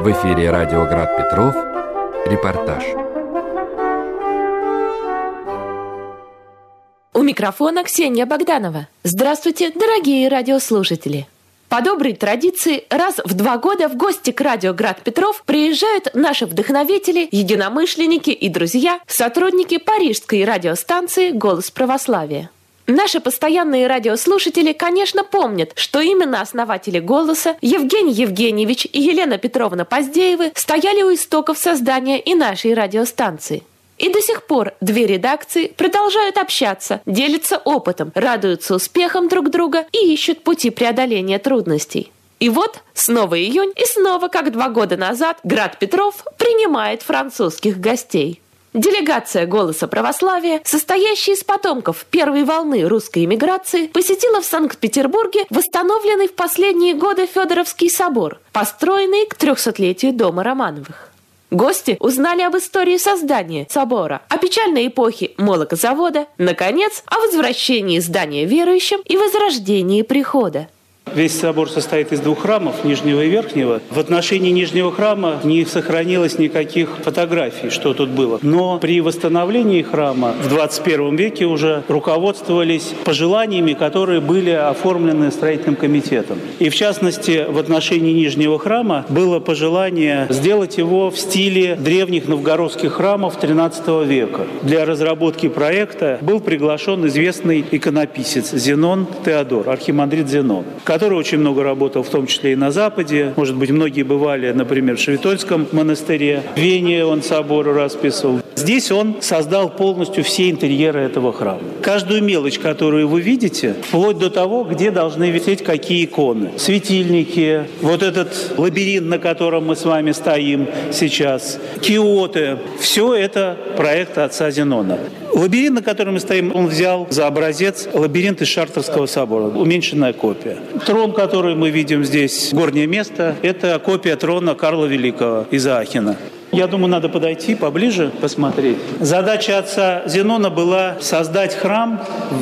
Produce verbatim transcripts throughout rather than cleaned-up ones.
В эфире радио Град Петров. Репортаж. У микрофона Ксения Богданова. Здравствуйте, дорогие радиослушатели. По доброй традиции, раз в два года в гости к радио Град Петров приезжают наши вдохновители, единомышленники и друзья, сотрудники парижской радиостанции «Голос православия». Наши постоянные радиослушатели, конечно, помнят, что именно основатели «Голоса» Евгений Евгеньевич и Елена Петровна Поздеевы стояли у истоков создания и нашей радиостанции. И до сих пор две редакции продолжают общаться, делятся опытом, радуются успехам друг друга и ищут пути преодоления трудностей. И вот снова июнь, и снова, как два года назад, Град Петров принимает французских гостей. Делегация «Голоса православия», состоящая из потомков первой волны русской эмиграции, посетила в Санкт-Петербурге восстановленный в последние годы Федоровский собор, построенный к трехсотлетию дома Романовых. Гости узнали об истории создания собора, о печальной эпохе молокозавода, наконец, о возвращении здания верующим и возрождении прихода. Весь собор состоит из двух храмов, нижнего и верхнего. В отношении нижнего храма не сохранилось никаких фотографий, что тут было. Но при восстановлении храма в двадцать первом веке уже руководствовались пожеланиями, которые были оформлены строительным комитетом. И в частности, в отношении нижнего храма было пожелание сделать его в стиле древних новгородских храмов тринадцатого века. Для разработки проекта был приглашен известный иконописец Зенон Теодор, архимандрит Зенон, который очень много работал, в том числе и на Западе. Может быть, многие бывали, например, в Шевитольском монастыре. В Вене он собор расписывал. Здесь он создал полностью все интерьеры этого храма. Каждую мелочь, которую вы видите, вплоть до того, где должны висеть какие иконы. Светильники, вот этот лабиринт, на котором мы с вами стоим сейчас, киоты. Все это проект отца Зенона. Лабиринт, на котором мы стоим, он взял за образец лабиринт из Шартрского собора, уменьшенная копия. Трон, который мы видим здесь, горнее место, это копия трона Карла Великого из Аахена. Я думаю, надо подойти поближе, посмотреть. Задача отца Зенона была создать храм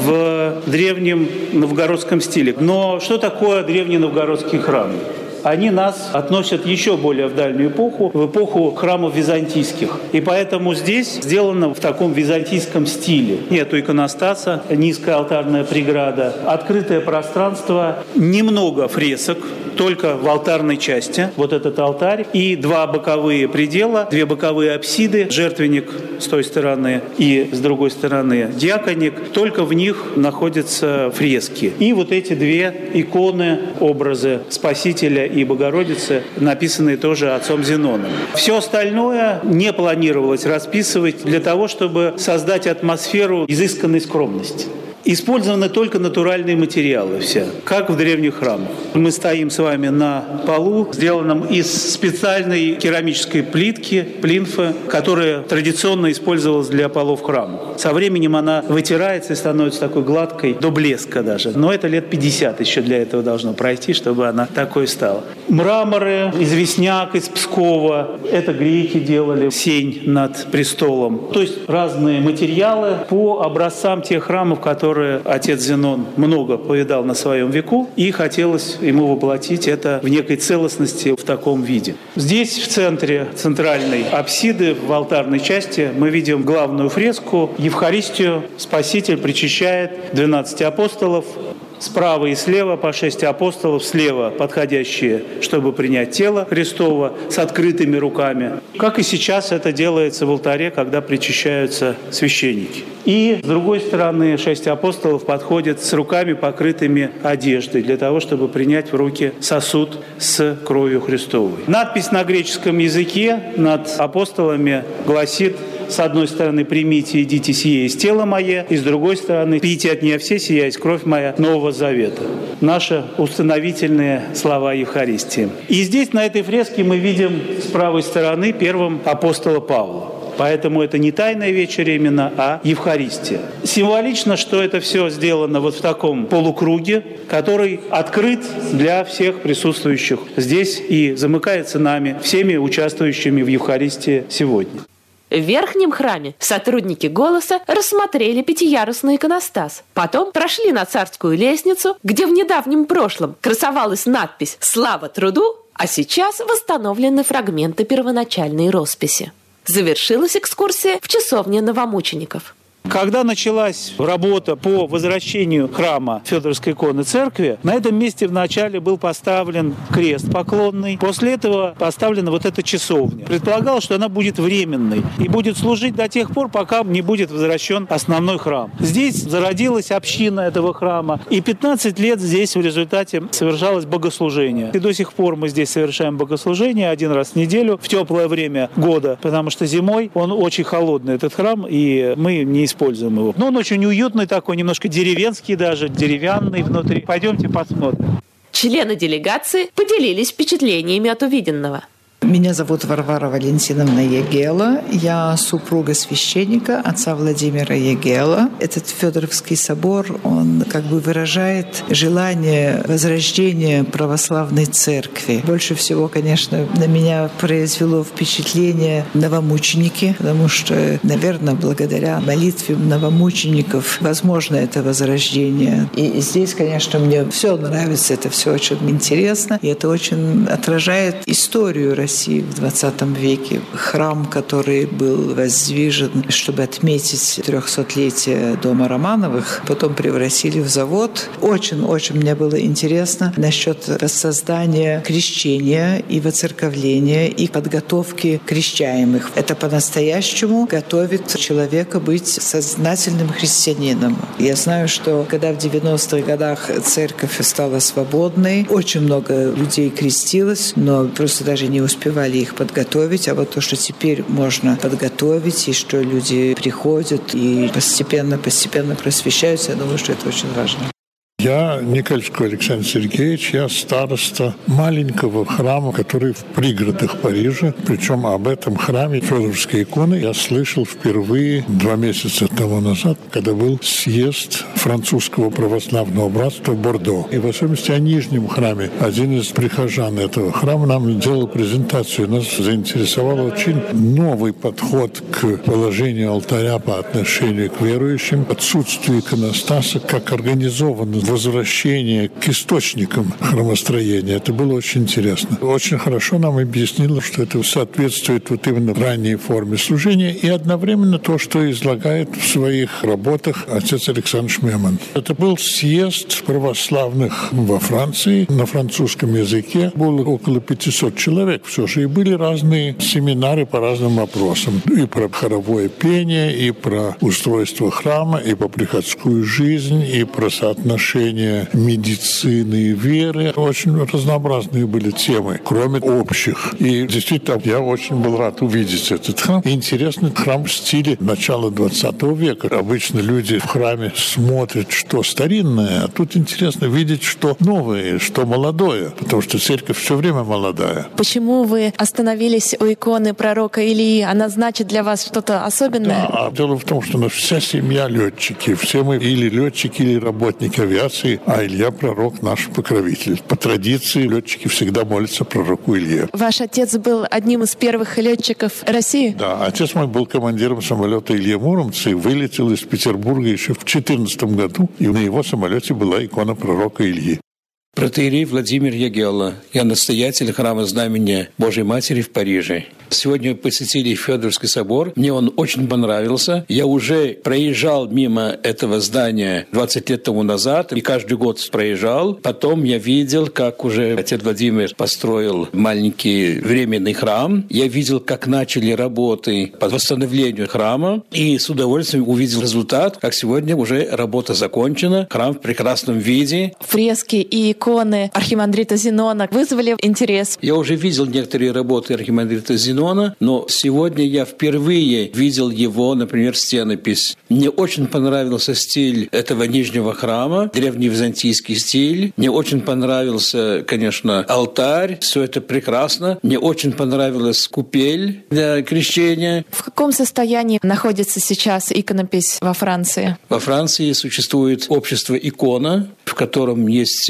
в древнем новгородском стиле. Но что такое древний новгородский храм? Они нас относят еще более в дальнюю эпоху, в эпоху храмов византийских. И поэтому здесь сделано в таком византийском стиле. Нету иконостаса, низкая алтарная преграда, открытое пространство, немного фресок, только в алтарной части. Вот этот алтарь и два боковые предела, две боковые апсиды, жертвенник с той стороны и с другой стороны диаконик. Только в них находятся фрески. И вот эти две иконы, образы Спасителя и Богородицы, написанные тоже отцом Зеноном. Все остальное не планировалось расписывать для того, чтобы создать атмосферу изысканной скромности. Использованы только натуральные материалы все, как в древних храмах. Мы стоим с вами на полу, сделанном из специальной керамической плитки, плинфы, которая традиционно использовалась для полов храма. Со временем она вытирается и становится такой гладкой, до блеска даже. Но это лет пятьдесят еще для этого должно пройти, чтобы она такой стала. Мраморы, известняк из Пскова. Это греки делали, сень над престолом. То есть разные материалы по образцам тех храмов, которые отец Зенон много повидал на своем веку, и хотелось ему воплотить это в некой целостности в таком виде. Здесь, в центре центральной апсиды, в алтарной части, мы видим главную фреску. Евхаристию Спаситель причащает двенадцати апостолов. Справа и слева по шесть апостолов, слева подходящие, чтобы принять тело Христово с открытыми руками. Как и сейчас это делается в алтаре, когда причащаются священники. И с другой стороны шесть апостолов подходят с руками, покрытыми одеждой, для того, чтобы принять в руки сосуд с кровью Христовой. Надпись на греческом языке над апостолами гласит: с одной стороны, примите, идите, сие есть тело мое, и с другой стороны, пейте от нее все, сия есть кровь моя Нового Завета. Наши установительные слова Евхаристии. И здесь, на этой фреске, мы видим с правой стороны первым апостола Павла. Поэтому это не тайная вечеря именно, а Евхаристия. Символично, что это все сделано вот в таком полукруге, который открыт для всех присутствующих здесь и замыкается нами, всеми участвующими в Евхаристии сегодня. В верхнем храме сотрудники «Голоса» рассмотрели пятиярусный иконостас. Потом прошли на Царскую лестницу, где в недавнем прошлом красовалась надпись «Слава труду», А сейчас восстановлены фрагменты первоначальной росписи. Завершилась экскурсия в часовне новомучеников. Когда началась работа по возвращению храма Федоровской иконы церкви, на этом месте вначале был поставлен крест поклонный. После этого поставлена вот эта часовня. Предполагалось, что она будет временной и будет служить до тех пор, пока не будет возвращен основной храм. Здесь зародилась община этого храма, и пятнадцать лет здесь в результате совершалось богослужение. И до сих пор мы здесь совершаем богослужение один раз в неделю в теплое время года, потому что зимой он очень холодный, этот храм, и мы не используем его. Но он очень уютный такой, немножко деревенский даже, деревянный внутри. Пойдемте посмотрим. Члены делегации поделились впечатлениями от увиденного. Меня зовут Варвара Валентиновна Ягела. Я супруга священника, отца Владимира Ягела. Этот Федоровский собор, он как бы выражает желание возрождения православной церкви. Больше всего, конечно, на меня произвело впечатление новомученики, потому что, наверное, благодаря молитве новомучеников возможно это возрождение. И здесь, конечно, мне все нравится, это все очень интересно, и это очень отражает историю России в двадцатом веке. Храм, который был воздвижен, чтобы отметить трехсотлетие дома Романовых, потом превратили в завод. Очень-очень мне было интересно насчет воссоздания крещения и воцерковления и подготовки крещаемых. Это по-настоящему готовит человека быть сознательным христианином. Я знаю, что когда в девяностых годах церковь стала свободной, очень много людей крестилось, но просто даже не успевали их подготовить, а вот то, что теперь можно подготовить, и что люди приходят и постепенно-постепенно просвещаются, я думаю, что это очень важно. Я Никольский Александр Сергеевич, я староста маленького храма, который в пригородах Парижа. Причем об этом храме Федоровской иконы я слышал впервые два месяца тому назад, когда был съезд французского православного братства в Бордо. И в особенности о Нижнем храме. Один из прихожан этого храма нам делал презентацию. Нас заинтересовал очень новый подход к положению алтаря по отношению к верующим, отсутствие иконостаса, как организованно возвращение к источникам храмостроения. Это было очень интересно. Очень хорошо нам объяснило, что это соответствует вот именно ранней форме служения и одновременно то, что излагает в своих работах отец Александр Шмеман. Это был съезд православных во Франции на французском языке. Было около пятисот человек все же. И были разные семинары по разным вопросам. И про хоровое пение, и про устройство храма, и про приходскую жизнь, и про соотношение медицины и веры. Очень разнообразные были темы, кроме общих. И действительно, я очень был рад увидеть этот храм. И интересный храм в стиле начала двадцатого века. Обычно люди в храме смотрят, что старинное, а тут интересно видеть, что новое, что молодое, потому что церковь все время молодая. Почему вы остановились у иконы пророка Илии? Она значит для вас что-то особенное? Да, дело в том, что у нас вся семья летчики. Все мы или летчики, или работники авиации, а Илья пророк наш покровитель. По традиции летчики всегда молятся пророку Илье. Ваш отец был одним из первых летчиков России? Да, отец мой был командиром самолета Илья Муромца и вылетел из Петербурга еще в четырнадцатом году, и на его самолете была икона пророка Ильи. Протоиерей Владимир Ягела. Я настоятель храма Знамения Божьей Матери в Париже. Сегодня посетили Федоровский собор. Мне он очень понравился. Я уже проезжал мимо этого здания двадцать лет тому назад, и каждый год проезжал. Потом я видел, как уже отец Владимир построил маленький временный храм. Я видел, как начали работы по восстановлению храма, и с удовольствием увидел результат, как сегодня уже работа закончена. Храм в прекрасном виде. Фрески и иконы архимандрита Зенона вызвали интерес. Я уже видел некоторые работы архимандрита Зенона, но сегодня я впервые видел его, например, стенопись. Мне очень понравился стиль этого нижнего храма, древневизантийский стиль. Мне очень понравился, конечно, алтарь. Все это прекрасно. Мне очень понравилась купель для крещения. В каком состоянии находится сейчас иконопись во Франции? Во Франции существует общество «Икона», в котором есть несколько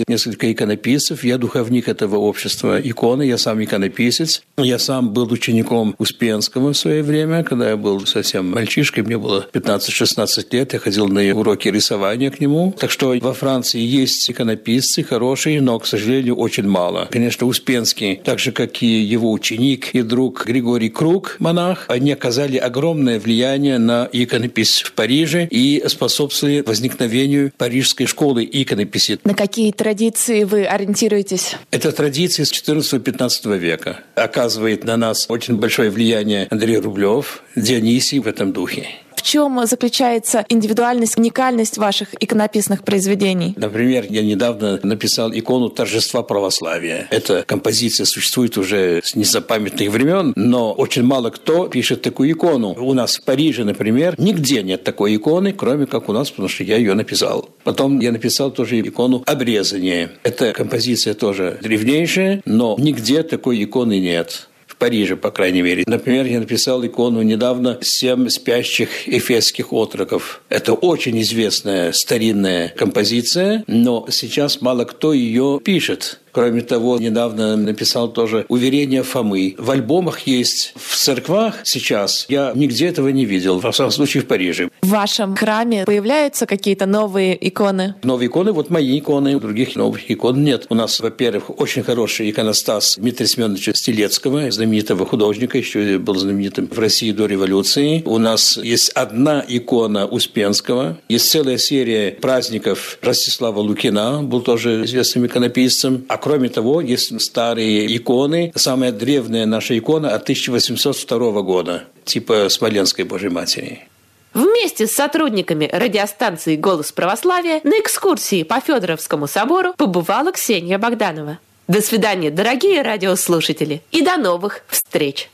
несколько иконописцев. Я духовник этого общества иконы, я сам иконописец. Я сам был учеником Успенского в свое время, когда я был совсем мальчишкой, мне было пятнадцать-шестнадцать лет, я ходил на уроки рисования к нему. Так что во Франции есть иконописцы хорошие, но, к сожалению, очень мало. Конечно, Успенский, так же, как и его ученик и друг Григорий Круг, монах, они оказали огромное влияние на иконопись в Париже и способствовали возникновению парижской школы иконописи. На какие традиции вы ориентируетесь? Это традиции с четырнадцатого-пятнадцатого века. Оказывает на нас очень большое влияние Андрей Рублев, Дионисий в этом духе. В чем заключается индивидуальность, уникальность ваших иконописных произведений? Например, я недавно написал икону торжества православия. Эта композиция существует уже с незапамятных времен, но очень мало кто пишет такую икону. У нас в Париже, например, нигде нет такой иконы, кроме как у нас, потому что я ее написал. Потом я написал тоже икону обрезания. Эта композиция тоже древнейшая, но нигде такой иконы нет. В Париже, по крайней мере. Например, я написал икону недавно «Семь спящих эфесских отроков». Это очень известная старинная композиция, но сейчас мало кто ее пишет. Кроме того, недавно написал тоже «Уверение Фомы». В альбомах есть, в церквах сейчас я нигде этого не видел, во всяком случае в Париже. В вашем храме появляются какие-то новые иконы? Новые иконы, вот мои иконы, других новых икон нет. У нас, во-первых, очень хороший иконостас Дмитрия Семеновича Стелецкого, знаменитого художника, еще был знаменитым в России до революции. У нас есть одна икона Успенского, есть целая серия праздников Ростислава Лукина, был тоже известным иконописцем. А кроме того, есть старые иконы. Самая древняя наша икона от тысяча восемьсот второго года, типа Смоленской Божьей Матери. Вместе с сотрудниками радиостанции «Голос православия» на экскурсии по Федоровскому собору побывала Ксения Богданова. До свидания, дорогие радиослушатели, и до новых встреч!